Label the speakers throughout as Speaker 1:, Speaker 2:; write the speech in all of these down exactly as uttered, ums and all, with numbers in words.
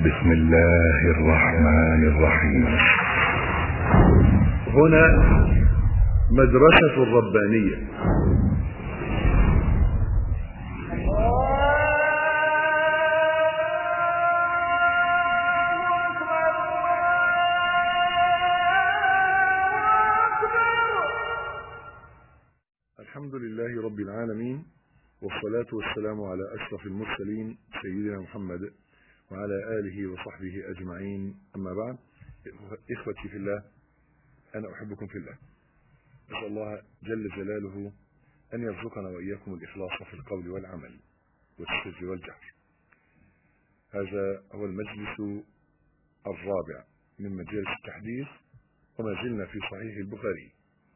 Speaker 1: بسم الله الرحمن الرحيم.
Speaker 2: هنا مدرسة الربانية. الحمد لله رب العالمين، والصلاة والسلام على أشرف المرسلين سيدنا محمد وعلى آله وصحبه أجمعين، أما بعد. إخوتي في الله، أنا أحبكم في الله. أسأل الله جل جلاله أن يرزقنا وإياكم الإخلاص في القول والعمل والسر والجهر. هذا هو المجلس الرابع من مجالس التحديث، وما زلنا في صحيح البخاري.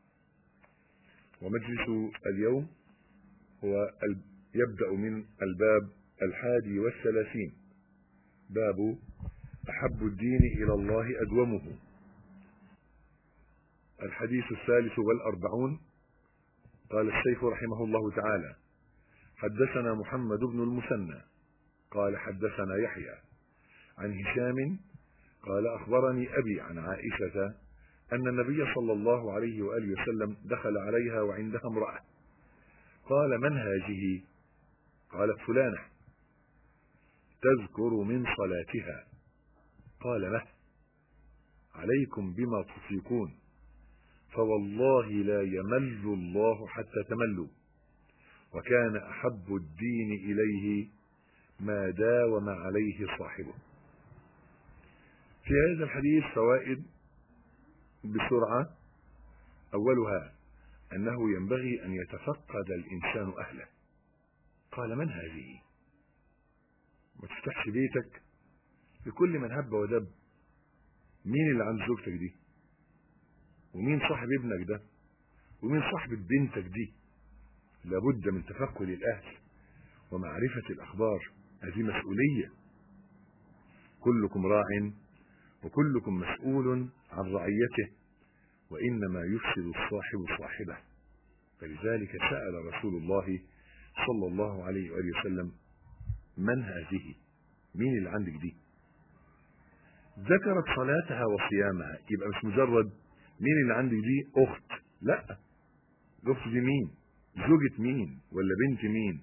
Speaker 2: ومجلس اليوم هو يبدأ من الباب الحادي والثلاثين، باب أحب الدين إلى الله أدومه. الحديث الثالث والأربعون. قال الشيخ رحمه الله تعالى: حدثنا محمد بن المثنى قال حدثنا يحيى عن هشام قال أخبرني أبي عن عائشة أن النبي صلى الله عليه وآله وسلم دخل عليها وعندها امرأة، قال: من هذه؟ قالت: فلانة تذكر من صلاتها. قال: مه؟ عليكم بما تطيقون، فوالله لا يمل الله حتى تملوا، وكان أحب الدين إليه ما داوم عليه صاحبه. في هذا الحديث فوائد بسرعة. أولها أنه ينبغي أن يتفقد الإنسان أهله. قال: من هذه؟ ما تفتحش بيتك لكل من هب ودب. مين اللي عند زوجتك دي؟ ومين صاحب ابنك ده؟ ومين صاحب بنتك دي؟ لابد من تفقد الأهل ومعرفة الأخبار. هذه مسؤولية. كلكم راع وكلكم مسؤول عن رعيته، وإنما يفسد الصاحب صاحبه. فلذلك سأل رسول الله صلى الله عليه وآله وسلم: من هذه؟ مين اللي عندك دي؟ ذكرت صلاتها وصيامها. يبقى مش مجرد مين اللي عندك دي أخت، لا، الأخت دي مين؟ زوجة مين؟ ولا بنت مين؟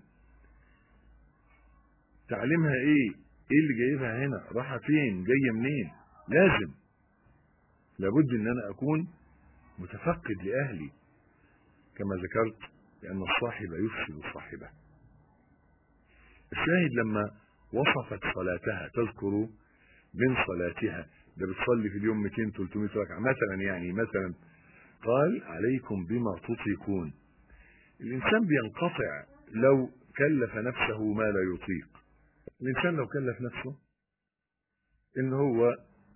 Speaker 2: تعليمها ايه؟ ايه اللي جايبها هنا؟ راحة فين؟ جاية منين؟ لازم لابد ان انا اكون متفقد لأهلي، كما ذكرت، لأن الصاحب يفسد صاحبه. الشاهد لما وصفت صلاتها، تذكر من صلاتها، ده بتصلي في اليوم مئتين ثلاثمائة ركعة مثلا، يعني مثلا قال: عليكم بما تطيقون. الإنسان بينقطع لو كلف نفسه ما لا يطيق. الإنسان لو كلف نفسه إن هو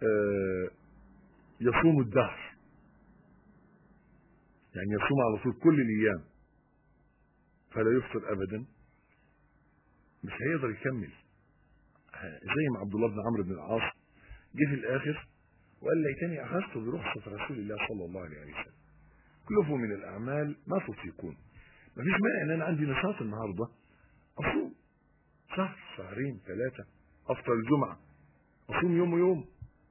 Speaker 2: يصوم الدهر، يعني يصوم على طول كل الأيام فلا يفطر أبدا، مش هيقدر يكمل. زي ما عبد الله بن عمرو بن العاص جه في الآخر وقال: ليتني أخذت برخصة رسول الله صلى الله عليه وسلم، كلفوا من الأعمال ما تطيقون. مفيش مانع إن أنا عندي نشاط النهارده أصوم شهر شهرين ثلاثة، أفطر الجمعة، أصوم يوم ويوم.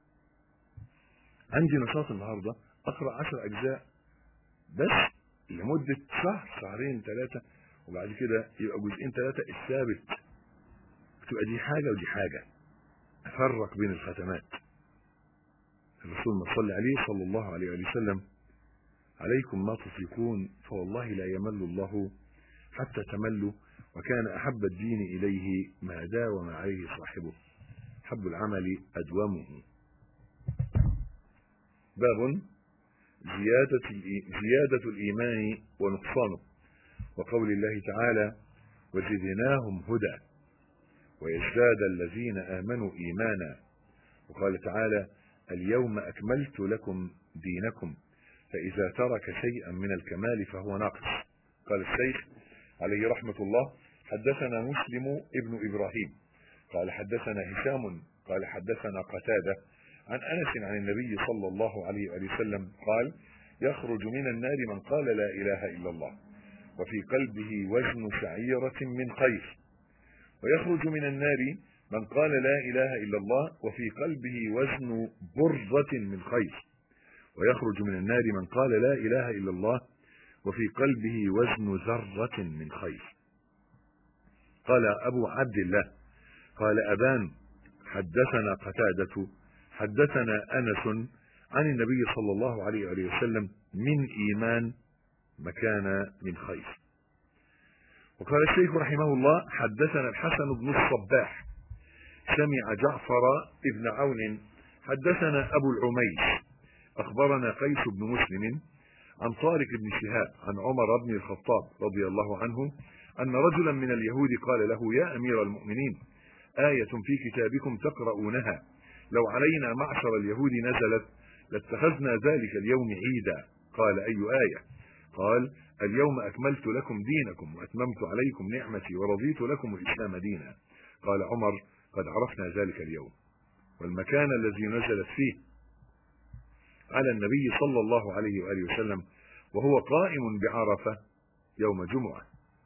Speaker 2: عندي نشاط النهارده أقرأ عشر أجزاء بس لمدة شهر شهرين ثلاثة، وبعد كده يبقى جزئين ثلاثة الثابت. تبقى دي حاجة ودي حاجة، أفرق بين الختمات. الرسول ما صلى عليه صلى الله عليه وسلم: عليكم ما تطيقون، فوالله لا يمل الله حتى تملوا، وكان أحب الدين إليه ما داوم عليه صاحبه، حب العمل أدومه. باب زيادة زيادة الإيمان ونقصانه، وقول الله تعالى: وزدناهم هدى ويزداد الذين آمنوا إيمانا. وقال تعالى: اليوم أكملت لكم دينكم، فإذا ترك شيئا من الكمال فهو ناقص. قال الشيخ عليه رحمة الله: حدثنا مسلم ابن إبراهيم قال حدثنا هشام قال حدثنا قتادة عن أنس عن النبي صلى الله عليه وسلم قال: يخرج من النار من قال لا إله إلا الله وفي قلبه وزن شعيرة من خير، ويخرج من النار من قال لا إله إلا الله وفي قلبه وزن برة من خير، ويخرج من النار من قال لا إله إلا الله وفي قلبه وزن ذرة من خير. قال أبو عبد الله قال أبان حدثنا قتادة حدثنا أنس عن النبي صلى الله عليه وسلم من إيمان مكان من خير. وقال الشيخ رحمه الله حدثنا الحسن بن الصباح سمع جعفر ابن عون حدثنا أبو العميس أخبرنا قيس بن مسلم عن طارق بن شهاب عن عمر بن الخطاب رضي الله عنه أن رجلا من اليهود قال له يا أمير المؤمنين آية في كتابكم تقرؤونها لو علينا معشر اليهود نزلت لاتخذنا ذلك اليوم عيدا. قال أي آية؟ قال اليوم أكملت لكم دينكم وأتممت عليكم نعمتي ورضيت لكم الإسلام دينا. قال عمر قد عرفنا ذلك اليوم والمكان الذي نزلت فيه على النبي صلى الله عليه وآله وسلم وهو قائم بعرفة يوم جمعة.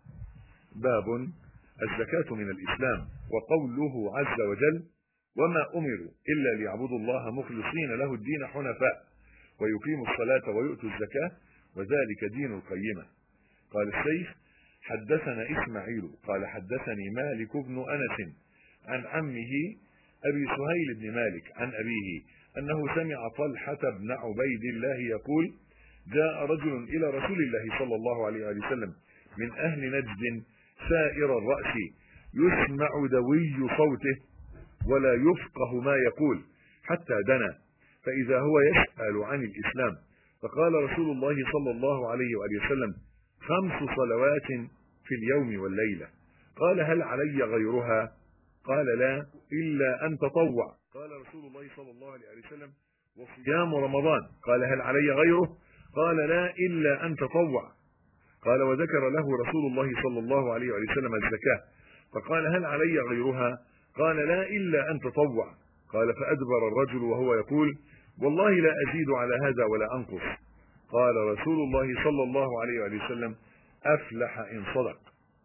Speaker 2: باب الزكاة من الإسلام، وقوله عز وجل وما أمروا إلا ليعبدوا الله مخلصين له الدين حنفاء ويقيموا الصلاة ويؤتوا الزكاة وذلك دين القيمة. قال الشيخ حدثنا إسماعيل قال حدثني مالك بن أنس عن عمه أبي سهيل بن مالك عن أبيه أنه سمع طلحة بن عبيد الله يقول جاء رجل إلى رسول الله صلى الله عليه وسلم من أهل نجد سائر الرأس يسمع دوي صوته ولا يفقه ما يقول حتى دنا فإذا هو يسأل عن الإسلام فقال رسول الله صلى الله عليه وآله وسلم خمس صلوات في اليوم والليلة. قال هل علي غيرها؟ قال لا إلا أن تطوع. قال رسول الله صلى الله عليه وسلم وصيام رمضان. قال هل علي غيره؟ قال لا إلا أن تطوع. قال وذكر له رسول الله صلى الله عليه وسلم الزكاة فقال هل علي غيرها؟ قال لا إلا أن تطوع. قال فأدبر الرجل وهو يقول والله لا أزيد على هذا ولا أنقص. قال رسول الله صلى الله عليه وسلم أفلح إن صدق.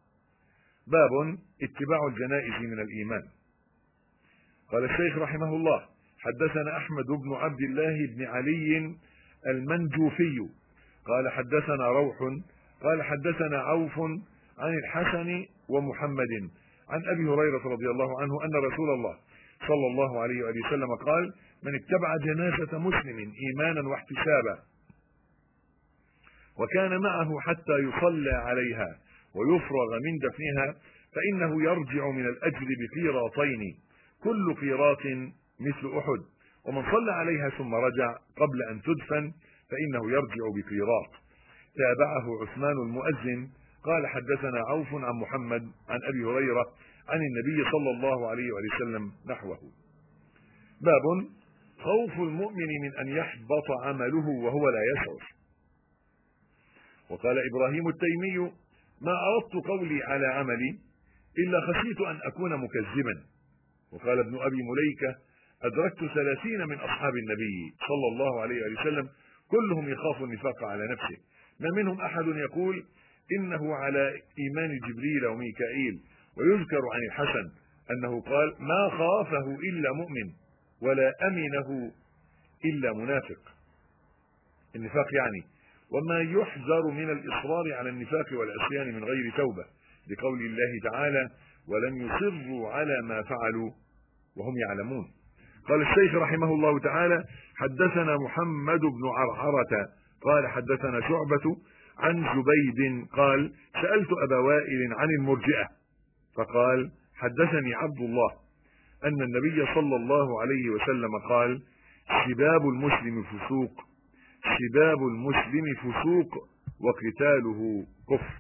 Speaker 2: باب اتباع الجنائز من الإيمان. قال الشيخ رحمه الله حدثنا أحمد بن عبد الله بن علي المنجوفي قال حدثنا روح قال حدثنا عوف عن الحسن ومحمد عن أبي هريرة رضي الله عنه أن رسول الله صلى الله عليه وسلم قال من اتبع جنازة مسلم إيمانا واحتسابا وكان معه حتى يصلى عليها ويفرغ من دفنها فإنه يرجع من الأجر بقيراطين كل قيراط مثل أحد ومن صلى عليها ثم رجع قبل أن تدفن فإنه يرجع بقيراط. تابعه عثمان المؤذن قال حدثنا عوف عن محمد عن أبي هريرة عن النبي صلى الله عليه وسلم نحوه. باب خوف المؤمن من أن يحبط عمله وهو لا يشعر. وقال إبراهيم التيمي ما أردت قولي على عملي إلا خشيت أن أكون مكذبا. وقال ابن أبي مليكة أدركت ثلاثين من أصحاب النبي صلى الله عليه وسلم كلهم يخاف النفاق على نفسه ما منهم أحد يقول إنه على إيمان جبريل وميكائيل. ويذكر عن الحسن أنه قال ما خافه إلا مؤمن ولا أمنه إلا منافق. النفاق يعني وما يحذر من الإصرار على النفاق والعصيان من غير توبة لقول الله تعالى ولم يصروا على ما فعلوا وهم يعلمون. قال الشيخ رحمه الله تعالى حدثنا محمد بن عرعرة قال حدثنا شعبة عن زبيد قال سألت أبا وائل عن المرجئة فقال حدثني عبد الله أن النبي صلى الله عليه وسلم قال شباب المسلم فسوق شباب المسلم فسوق وقتاله كفر.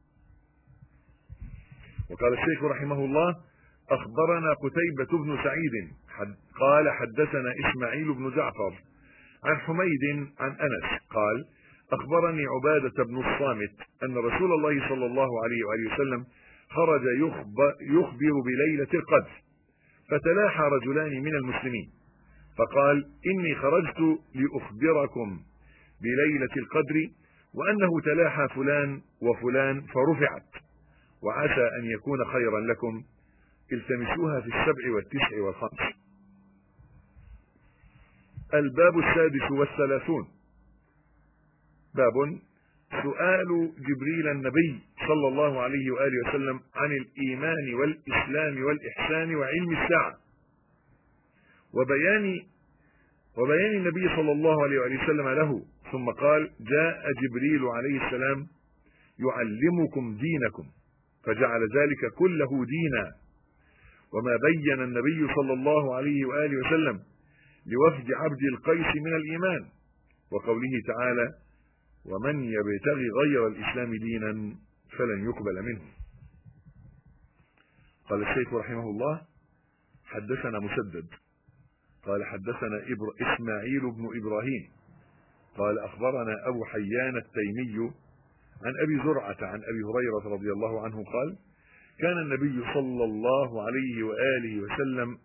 Speaker 2: وقال الشيخ رحمه الله أخبرنا قتيبة بن سعيد حد قال حدثنا إسماعيل بن جعفر عن حميد عن أنس قال أخبرني عبادة بن الصامت أن رسول الله صلى الله عليه وآله وسلم خرج يخبر, يخبر بليلة القدر فتلاحى رجلان من المسلمين فقال إني خرجت لأخبركم بليلة القدر وأنه تلاحى فلان وفلان فرفعت وعسى أن يكون خيرا لكم التمسوها في السبع والتسع والخمس. الباب السادس والثلاثون، باب سؤال جبريل النبي صلى الله عليه وآله وسلم عن الإيمان والإسلام والإحسان وعلم الساعة، وبيان وبيان النبي صلى الله عليه وآله وسلم له. ثم قال: جاء جبريل عليه السلام يعلمكم دينكم، فجعل ذلك كله دينا. وما بين النبي صلى الله عليه وآله وسلم لوفد عبد القيس من الإيمان، وقوله تعالى: ومن يبتغي غير الإسلام دينا فلن يقبل منه. قال الشيخ رحمه الله: حدثنا مسدد قال حدثنا إبر... إسماعيل بن إبراهيم قال أخبرنا أبو حيان التيمي عن أبي زرعة عن أبي هريرة رضي الله عنه قال: كان النبي صلى الله عليه وآله وسلم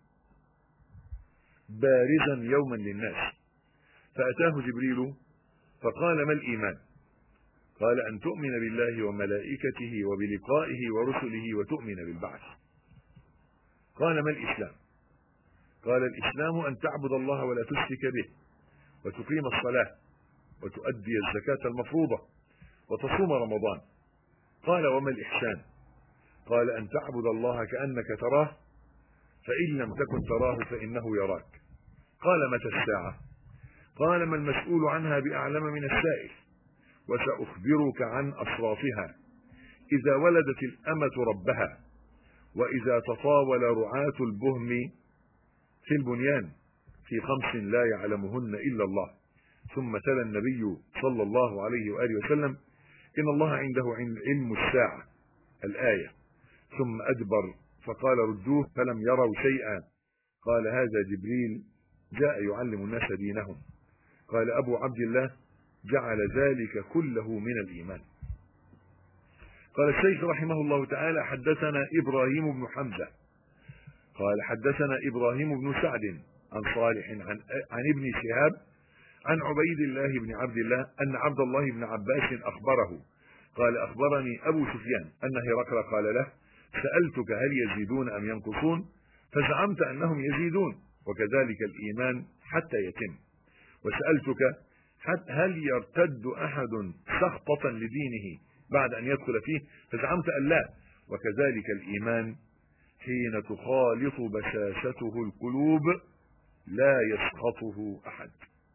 Speaker 2: بارزا يوما للناس، فأتاه جبريل فقال: ما الإيمان؟ قال: أن تؤمن بالله وملائكته وبلقائه ورسله وتؤمن بالبعث. قال: ما الإسلام؟ قال: الإسلام أن تعبد الله ولا تشرك به، وتقيم الصلاة، وتؤدي الزكاة المفروضة، وتصوم رمضان. قال: وما الإحسان؟ قال: أن تعبد الله كأنك تراه، فإن لم تكن تراه فإنه يراك. قال: متى الساعة؟ قال: ما المسؤول عنها بأعلم من السائل، وسأخبرك عن أصرافها: إذا ولدت الأمة ربها، وإذا تطاول رعاة البهم في البنيان، في خمس لا يعلمهن إلا الله. ثم تلا النبي صلى الله عليه وآله وسلم: إن الله عنده علم الساعة الآية. ثم أدبر فقال: ردوه، فلم يروا شيئا. قال: هذا جبريل جاء يعلم الناس دينهم. قال أبو عبد الله: جعل ذلك كله من الإيمان. قال الشيخ رحمه الله تعالى: حدثنا إبراهيم بن حمزة قال حدثنا إبراهيم بن سعد عن صالح عن, عن ابن شهاب عن عبيد الله بن عبد الله أن عبد الله بن عباس أخبره قال: أخبرني أبو سفيان أن هرقل قال له: سألتك هل يزيدون أم ينقصون؟ فزعمت أنهم يزيدون، وكذلك الإيمان حتى يتم. وسألتك هل يرتد أحد سخطة لدينه بعد أن يدخل فيه؟ فزعمت أن لا، وكذلك الإيمان حين تخالط بشاشته القلوب لا يسخطه أحد.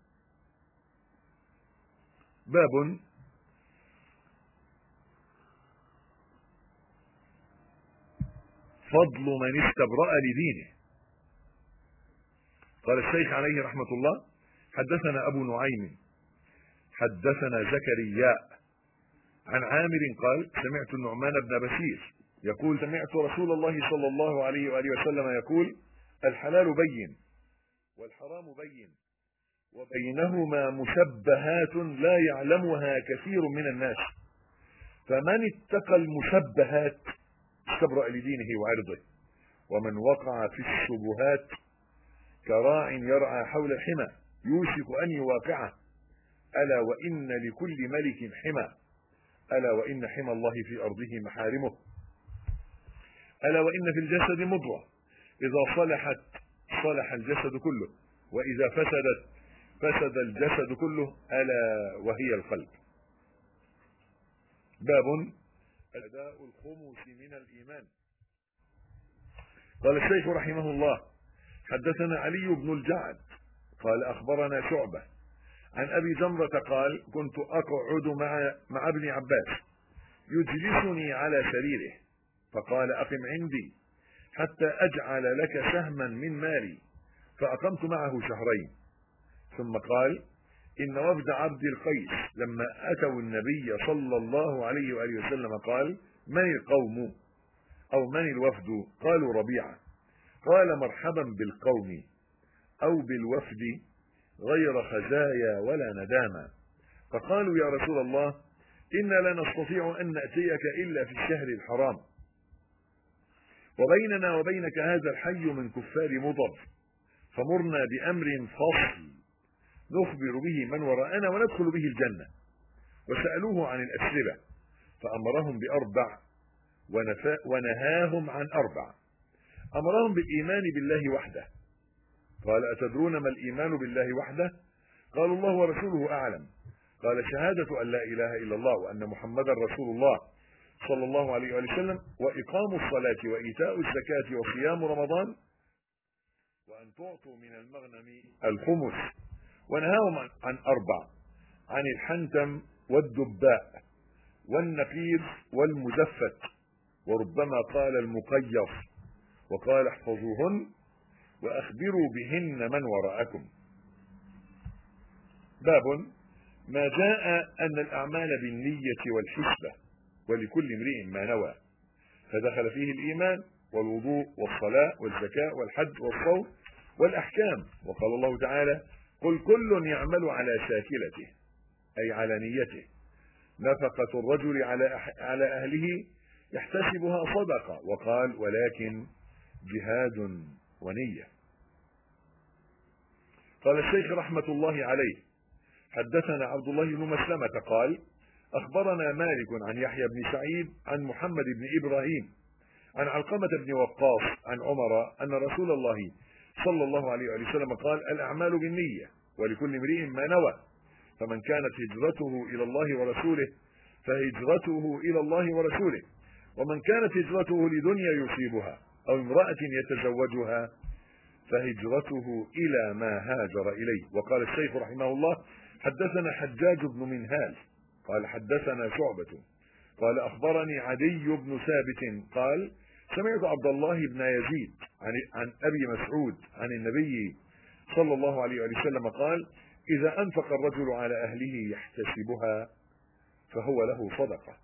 Speaker 2: باب فضل من استبرأ لدينه. قال الشيخ عليه رحمة الله: حدثنا أبو نعيم حدثنا زكرياء عن عامر قال: سمعت النعمان بن بشير يقول: سمعت رسول الله صلى الله عليه وآله وسلم يقول: الحلال بين والحرام بين، وبينهما مشبهات لا يعلمها كثير من الناس، فمن اتقى المشبهات استبرأ لدينه وعرضه، ومن وقع في الشبهات كراع يرعى حول الحمى يوشك أن يواقعه. ألا وإن لكل ملك حمى، ألا وإن حمى الله في أرضه محارمه، ألا وإن في الجسد مضغة إذا صلحت صلح الجسد كله، وإذا فسدت فسد الجسد كله، ألا وهي القلب. باب أداء الخمس من الإيمان. قال الشيخ رحمه الله: حدثنا علي بن الجعد قال أخبرنا شعبة عن أبي جمرة قال: كنت أقعد مع, مع ابن عباس يجلسني على سريره، فقال: أقم عندي حتى أجعل لك سهما من مالي، فأقمت معه شهرين. ثم قال: إن وفد عبد القيس لما أتوا النبي صلى الله عليه وآله وسلم قال: من القوم أو من الوفد؟ قالوا: ربيعة. قال: مرحبا بالقوم أو بالوفد غير خزايا ولا ندامة. فقالوا: يا رسول الله، إنا لا نستطيع أن نأتيك إلا في الشهر الحرام، وبيننا وبينك هذا الحي من كفار مضر، فمرنا بأمر فصل نخبر به من وراءنا وندخل به الجنة. وسألوه عن الأسربة فأمرهم بأربع ونهاهم عن أربع: أمرهم بالإيمان بالله وحده. قال أتدرون ما الإيمان بالله وحده؟ قالوا الله ورسوله أعلم. قال شهادة أن لا إله إلا الله وأن محمدا رسول الله صلى الله عليه وسلم، وإقام الصلاة وإيتاء الزكاة وصيام رمضان، وأن تعطوا من المغنم الخمس. ونهاهم عن أربع: عن الحنتم والدباء والنقير والمزفت، وربما قال المقيص، وقال احفظوهن وأخبروا بهن من وراءكم. باب ما جاء أن الأعمال بالنية والحسبة ولكل امرئ ما نوى، فدخل فيه الإيمان والوضوء والصلاة والزكاة والحج والصوم والأحكام. وقال الله تعالى: قل كل يعمل على شاكلته، أي على نيته. نفقة الرجل على على أهله يحتسبها صدقة. وقال: ولكن جهاد ونية. قال الشيخ رحمة الله عليه: حدثنا عبد الله بن مسلمة قال: أخبرنا مالك عن يحيى بن سعيد عن محمد بن إبراهيم عن علقمة بن وقاص عن عمر أن رسول الله صلى الله عليه وسلم قال: الأعمال بالنية ولكل امرئ ما نوى، فمن كانت هجرته إلى الله ورسوله فهجرته إلى الله ورسوله، ومن كانت هجرته لدنيا يصيبها أو امرأة يتزوجها فهجرته إلى ما هاجر إليه. وقال الشيخ رحمه الله: حدثنا حجاج بن منهال قال حدثنا شعبة قال أخبرني عدي بن ثابت قال: سمعت عبد الله بن يزيد عن, عن أبي مسعود عن النبي صلى الله عليه وسلم قال: إذا أنفق الرجل على أهله يحتسبها فهو له صدقة.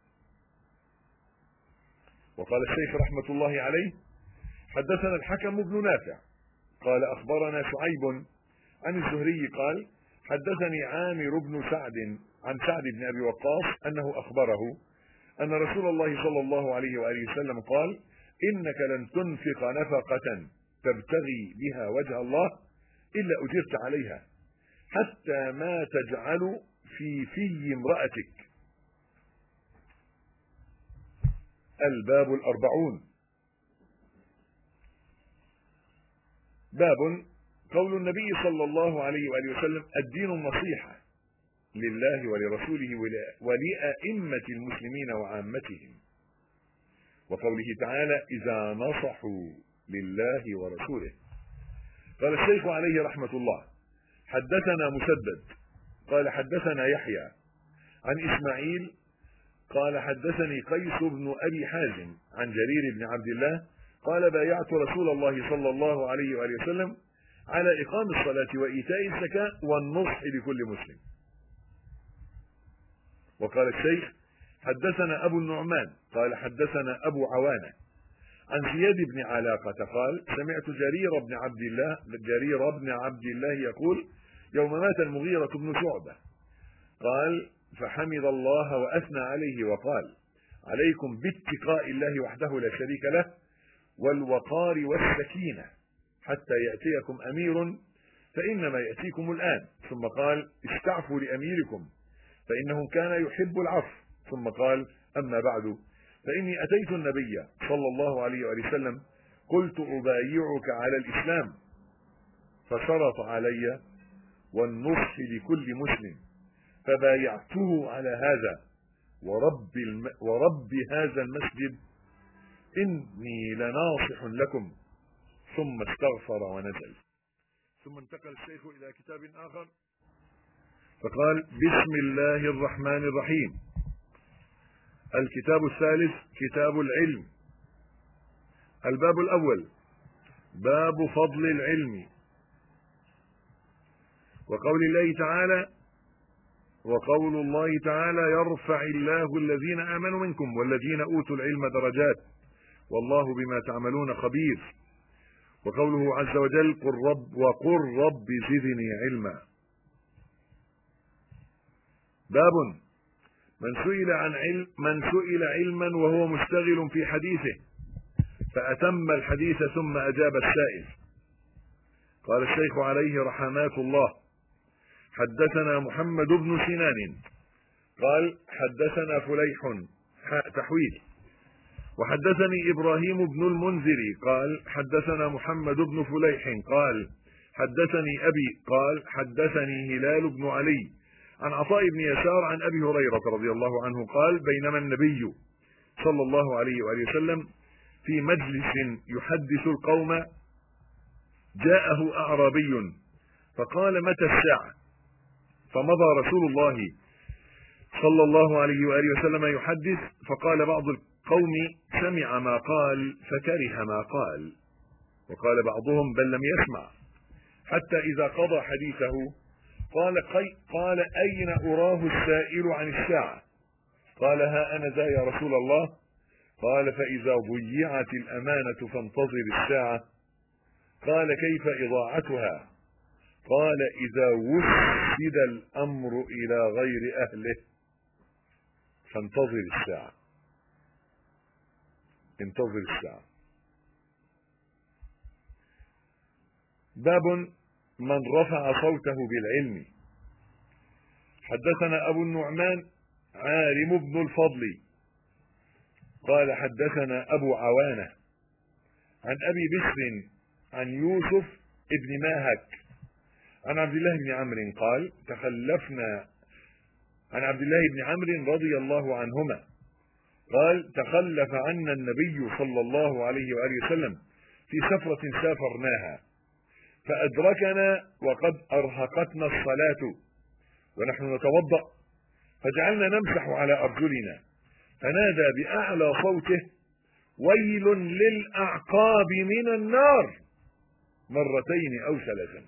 Speaker 2: وقال الشيخ رحمة الله عليه: حدثنا الحكم بن نافع قال أخبرنا شعيب عن الزهري قال: حدثني عامر بن سعد عن سعد بن أبي وقاص أنه أخبره أن رسول الله صلى الله عليه وآله وسلم قال: إنك لن تنفق نفقة تبتغي بها وجه الله إلا أجرت عليها حتى ما تجعل في في امرأتك. الباب الأربعون. باب قول النبي صلى الله عليه وآله وسلم: الدين النصيحة لله ولرسوله ولأئمة المسلمين وعامتهم. وقوله تعالى: إذا نصحوا لله ورسوله. قال الشيخ عليه رحمة الله: حدثنا مسدد قال حدثنا يحيى عن إسماعيل قال حدثني قيس بن أبي حازم عن جرير بن عبد الله قال: بايعت رسول الله صلى الله عليه وآله وسلم على إقام الصلاة وإيتاء الزكاة والنصح لكل مسلم. وقال الشيخ: حدثنا أبو النعمان قال حدثنا أبو عوانة عن زياد بن علاقة قال: سمعت جرير بن عبد الله جرير بن عبد الله يقول: يوم مات المغيرة بن شعبة قال: فحمد الله وأثنى عليه وقال: عليكم باتقاء الله وحده لا شريك له والوقار والسكينة حتى يأتيكم أمير فإنما يأتيكم الآن. ثم قال: استعفوا لأميركم فإنه كان يحب العفو. ثم قال: أما بعد، فإني أتيت النبي صلى الله عليه وسلم قلت: أبايعك على الإسلام، فشرط علي والنصح لكل مسلم، فبايعته على هذا ورب, الم... ورب هذا المسجد إني لناصح لكم. ثم استغفر ونزل. ثم انتقل الشيخ إلى كتاب آخر فقال: بسم الله الرحمن الرحيم. الكتاب الثالث كتاب العلم. الباب الأول باب فضل العلم. وقول الله تعالى وقول الله تعالى: يرفع الله الذين آمنوا منكم والذين أوتوا العلم درجات والله بما تعملون خبير. وقوله عز وجل: قل رب وقل رب زدني علما. باب من سئل عن علم من سئل علما وهو مشتغل في حديثه فأتم الحديث ثم أجاب السائل. قال الشيخ عليه رحمات الله: حدثنا محمد بن سنان قال حدثنا فليح تحويل. وحدثني إبراهيم بن المنذر قال حدثنا محمد بن فليح قال حدثني أبي قال حدثني هلال بن علي عن عطاء بن يسار عن أبي هريرة رضي الله عنه قال بينما النبي صلى الله عليه وآله وسلم في مجلس يحدث القوم جاءه أعرابي فقال متى الساعة؟ فمضى رسول الله صلى الله عليه وآله وسلم يحدث، فقال بعض القوم سمع ما قال فكره ما قال، وقال بعضهم بل لم يسمع، حتى إذا قضى حديثه قال قال أين أراه السائل عن الساعة؟ قال ها أنا ذا يا رسول الله. قال فإذا ضيعت الأمانة فانتظر الساعة. قال كيف إضاعتها؟ قال إذا وسد الأمر إلى غير أهله فانتظر الساعة. انتظر الساعة. باب من رفع صوته بالعلم. حدثنا أبو النعمان عارم بن الفضل قال حدثنا أبو عوانة عن أبي بسر عن يوسف ابن ماهك عن عبد الله بن عمرو قال تخلفنا عن عبد الله بن عمرو رضي الله عنهما قال تخلف عنا النبي صلى الله عليه وآله وسلم في سفرة سافرناها فأدركنا وقد أرهقتنا الصلاة ونحن نتوضأ فجعلنا نمسح على أرجلنا فنادى بأعلى صوته ويل للأعقاب من النار مرتين أو ثلاثا.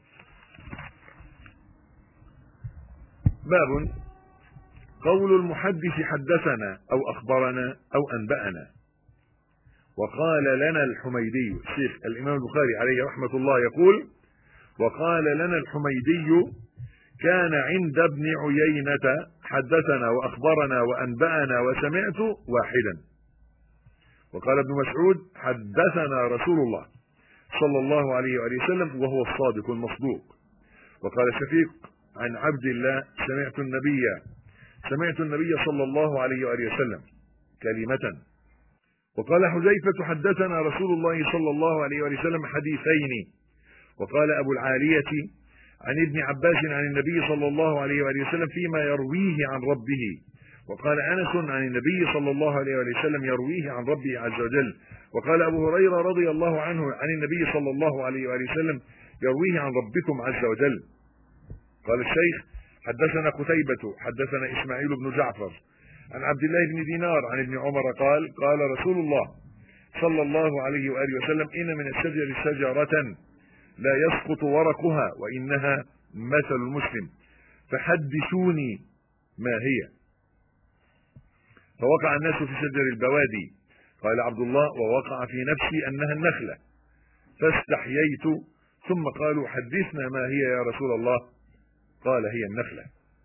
Speaker 2: باب قول المحدث حدثنا أو أخبرنا أو أنبأنا. وقال لنا الحميدي الشيخ الإمام البخاري عليه رحمة الله يقول وقال لنا الحميدي كان عند ابن عيينة حدثنا وأخبرنا وأنبأنا وسمعت واحدا. وقال ابن مسعود حدثنا رسول الله صلى الله عليه وآله وسلم وهو الصادق المصدوق. وقال شفيق عن عبد الله سمعت النبي سمعت النبي صلى الله عليه وآله وسلم كلمة. وقال حذيفة حدثنا رسول الله صلى الله عليه وآله وسلم حديثين. وقال أبو العالية عن ابن عباس عن النبي صلى الله عليه وآله وسلم فيما يرويه عن ربه. وقال أنس عن النبي صلى الله عليه وآله وسلم يرويه عن ربه عز وجل. وقال أبو هريرة رضي الله عنه عن النبي صلى الله عليه وآله وسلم يرويه عن ربكم عز وجل. قال الشيخ حدثنا قتيبة حدثنا إسماعيل بن جعفر عن عبد الله بن دينار عن ابن عمر قال قال رسول الله صلى الله عليه وآله وسلم إن من الشجر شجرة لا يسقط ورقها وإنها مثل المسلم فحدثوني ما هي. فوقع الناس في شجر البوادي. قال عبد الله ووقع في نفسي أنها النخلة فاستحييت ثم قالوا حدثنا ما هي يا رسول الله قال هي النخلة.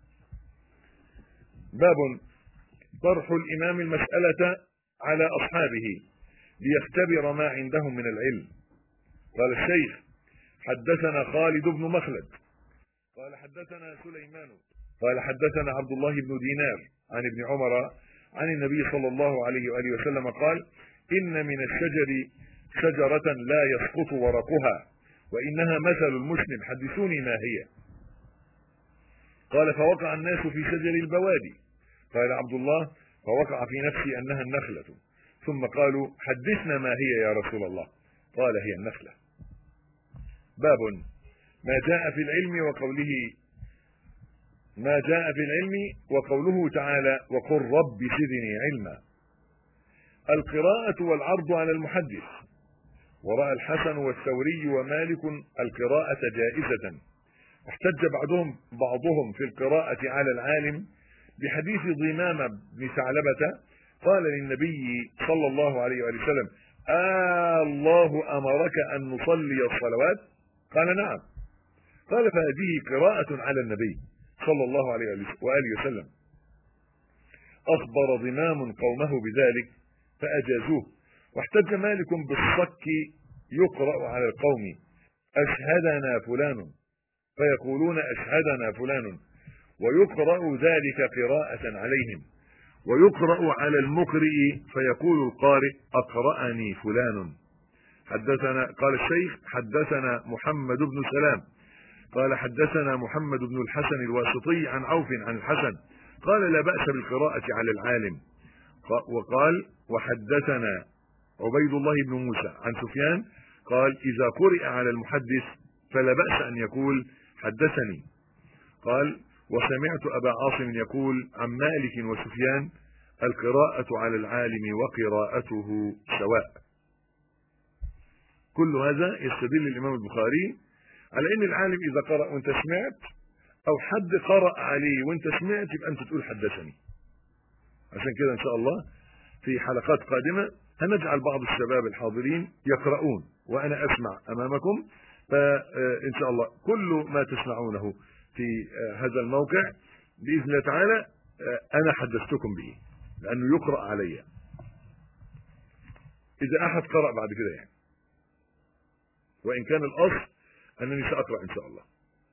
Speaker 2: باب طرح الإمام المسألة على أصحابه ليختبر ما عندهم من العلم. قال الشيخ حدثنا خالد بن مخلد قال حدثنا سليمان قال حدثنا عبد الله بن دينار عن ابن عمر عن النبي صلى الله عليه وآله وسلم قال إن من الشجر شجرة لا يسقط ورقها وإنها مثل المسلم حدثوني ما هي. قال فوقع الناس في شجر البوادي. قال عبد الله فوقع في نفسي أنها النخلة ثم قالوا حدثنا ما هي يا رسول الله قال هي النخلة. باب ما جاء في العلم وقوله ما جاء في العلم وقوله تعالى وقل رب زدني علما. القراءة والعرض على المحدث. ورأى الحسن والثوري ومالك القراءة جائزة. احتج بعضهم بعضهم في القراءة على العالم بحديث ضمام بن ثعلبة قال للنبي صلى الله عليه وسلم آه الله أمرك أن نصلي الصلوات؟ قال نعم. قال فهذه قراءة على النبي صلى الله عليه وآله وسلم. أخبر ضمام قومه بذلك فأجازوه. واحتج مالك بالصك يقرأ على القوم أشهدنا فلان فيقولون أشهدنا فلان ويقرأ ذلك قراءة عليهم. ويقرأ على المقرئ فيقول القارئ أقرأني فلان. حدثنا قال الشيخ حدثنا محمد بن سلام قال حدثنا محمد بن الحسن الواسطي عن عوف عن الحسن قال لا بأس بالقراءة على العالم. وقال وحدثنا عبيد الله بن موسى عن سفيان قال إذا قرئ على المحدث فلا بأس أن يقول حدثني. قال وسمعت أبا عاصم يقول عن مالك وسفيان القراءة على العالم وقراءته سواء. كل هذا يستدل الإمام البخاري على أن العالم إذا قرأ وانت سمعت أو حد قرأ عليه وانت سمعت يبقى أنت تقول حدثني. عشان كده إن شاء الله في حلقات قادمة هنجعل بعض الشباب الحاضرين يقرؤون وأنا أسمع أمامكم، فإن شاء الله كل ما تسمعونه في هذا الموقع بإذن الله تعالى أنا حدثتكم به لأنه يقرأ علي إذا أحد قرأ بعد كده يعني، وإن كان الأصل أنني سأقرأ إن شاء الله.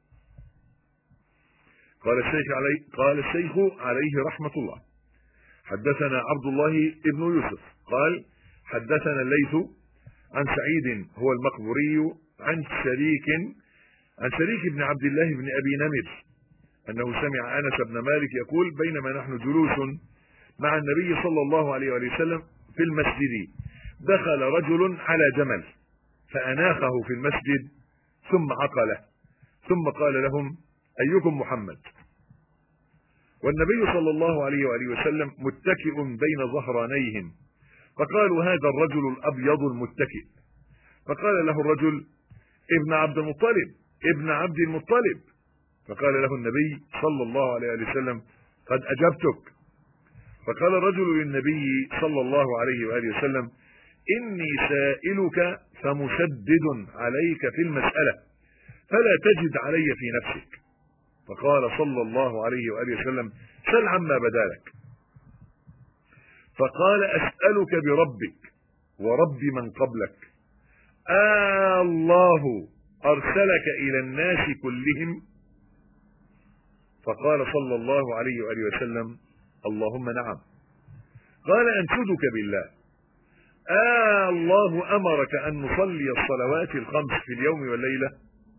Speaker 2: قال الشيخ عليه قال الشيخ عليه رحمة الله حدثنا عبد الله ابن يوسف قال حدثنا الليث عن سعيد هو المقبوري عن شريك عن شريك بن عبد الله بن أبي نمر أنه سمع أنس بن مالك يقول بينما نحن جلوس مع النبي صلى الله عليه وسلم في المسجد دخل رجل على جمل فأناخه في المسجد ثم عقله ثم قال لهم أيكم محمد؟ والنبي صلى الله عليه وآله وسلم متكئ بين ظهرانيهم فقالوا هذا الرجل الأبيض المتكئ. فقال له الرجل ابن عبد المطلب ابن عبد المطلب. فقال له النبي صلى الله عليه وسلم قد أجبتك. فقال الرجل للنبي صلى الله عليه وآله وسلم إني سائلك فمشدد عليك في المسألة فلا تجد علي في نفسك. فقال صلى الله عليه وآله وسلم سل عما بدالك. فقال أسألك بربك ورب من قبلك آه الله أرسلك إلى الناس كلهم؟ فقال صلى الله عليه وآله وسلم اللهم نعم. قال أنشدك بالله آه الله أمرك أن نصلي الصلوات الخمس في اليوم والليلة؟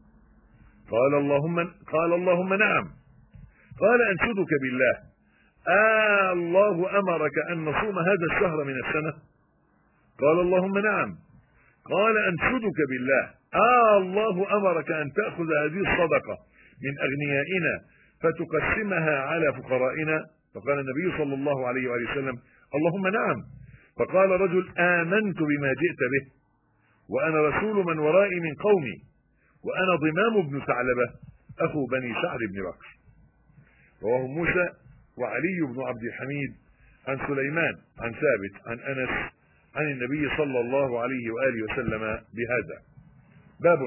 Speaker 2: قال اللهم قال اللهم نعم. قال أنشدك بالله آه الله أمرك أن نصوم هذا الشهر من السنة؟ قال اللهم نعم. قال أنشدك بالله آه الله أمرك أن تأخذ هذه الصدقة من أغنيائنا فتقسمها على فقرائنا؟ فقال النبي صلى الله عليه وآله وسلم اللهم نعم. فقال رجل آمنت بما جئت به وأنا رسول من ورائي من قومي وأنا ضمام بن ثعلبة أخو بني سعد بن بكر. رواه موسى وعلي بن عبد الحميد عن سليمان عن ثابت عن أنس عن النبي صلى الله عليه وآله وسلم بهذا. باب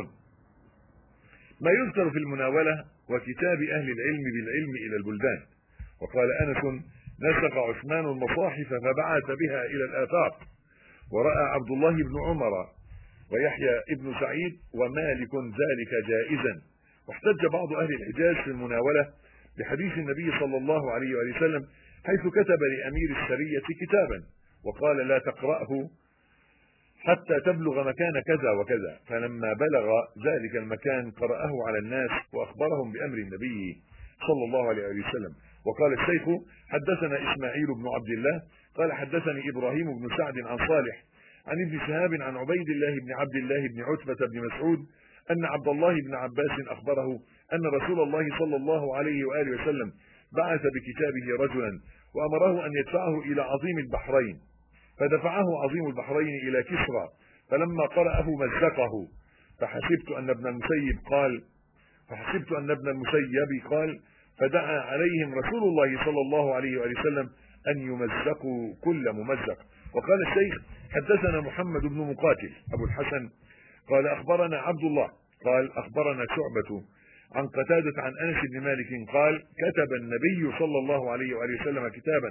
Speaker 2: ما يذكر في المناولة وكتاب أهل العلم بالعلم إلى البلدان. وقال أنس نسخ عثمان المصاحف فبعث بها إلى الآفاق ورأى عبد الله بن عمر ويحيى ابن سعيد ومالك ذلك جائزا. واحتج بعض أهل الحجاز في المناولة بحديث النبي صلى الله عليه وآله وسلم حيث كتب لأمير السرية كتابا وقال لا تقرأه حتى تبلغ مكان كذا وكذا، فلما بلغ ذلك المكان قرأه على الناس وأخبرهم بأمر النبي صلى الله عليه وسلم. وقال الشيخ حدثنا إسماعيل بن عبد الله قال حدثني إبراهيم بن سعد عن صالح عن ابن شهاب عن عبيد الله بن عبد الله بن عتبة بن مسعود أن عبد الله بن عباس أخبره أن رسول الله صلى الله عليه وآله وسلم بعث بكتابه رجلا وأمره أن يدفعه إلى عظيم البحرين، فدفعه عظيم البحرين إلى كسرى فلما قرأه مزقه فحسبت أن ابن المسيب قال فحسبت أن ابن المسيب قال فدعا عليهم رسول الله صلى الله عليه وآله وسلم أن يمزقوا كل ممزق. وقال الشيخ حدثنا محمد بن مقاتل أبو الحسن قال أخبرنا عبد الله قال أخبرنا شعبة عن قتادة عن أنس بن مالك قال كتب النبي صلى الله عليه وآله وسلم كتابا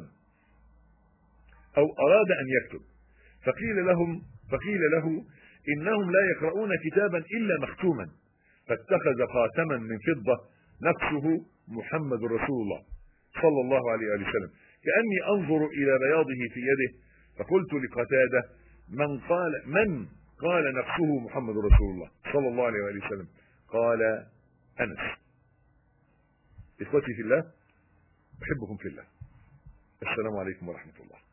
Speaker 2: أو أراد أن يكتب فقيل لهم فقيل له إنهم لا يقرؤون كتابا إلا مختوما فاتخذ خاتما من فضة نقشه محمد رسول الله صلى الله عليه وآله وسلم كأني أنظر إلى بياضه في يده. فقلت لقتادة: من قال من قال نفسه محمد رسول الله صلى الله عليه وآله وسلم؟ قال: أنس. إخوتي في الله، أحبكم في الله. السلام عليكم ورحمة الله.